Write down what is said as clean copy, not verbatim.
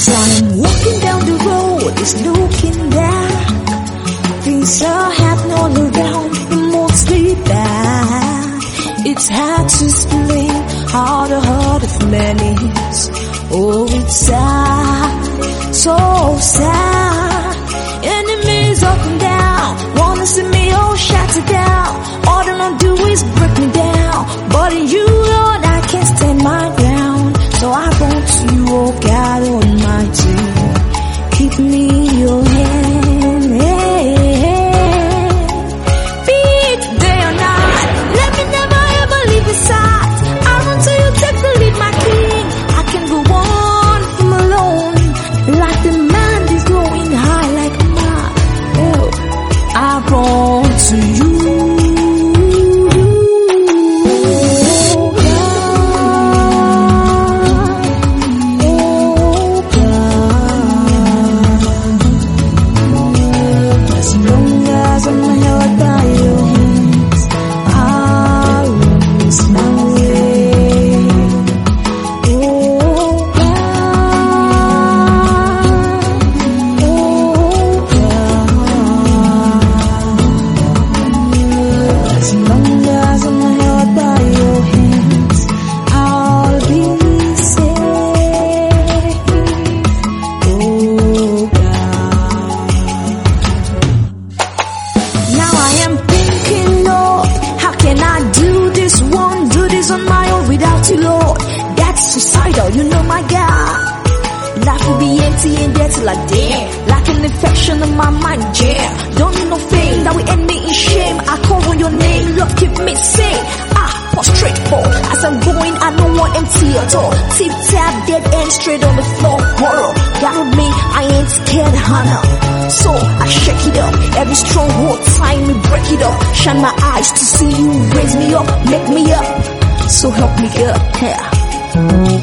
As I'm walking down the road, just looking back, things are happening all around, mostly bad. It's hard to explain how the heart of man is. Oh, it's sad, so sad. Enemies up and down, wanna see me all shattered down. All they wanna do is break me down, but in you, Lord, I can't stand my ground. So I want you, oh God Almighty, keep me in your hand. Be it day or night, let me never ever leave your side. I run to you, take the lead, my King. I can go on from alone, like the man is going high like a man. Oh, I run to you. You know my God, life will be empty and dirty like damn, like an infection in my mind, yeah. Don't need no fame that will end me in shame. I call on your name, Lord, keep me sane. Prostrate fall, as I'm going, I don't want empty at all. Tip tap, dead end, straight on the floor, horror. God with me, I ain't scared, Hannah. So I shake it up, every stronghold, time me break it up. Shine my eyes to see you, raise me up, make me up. So help me God, yeah.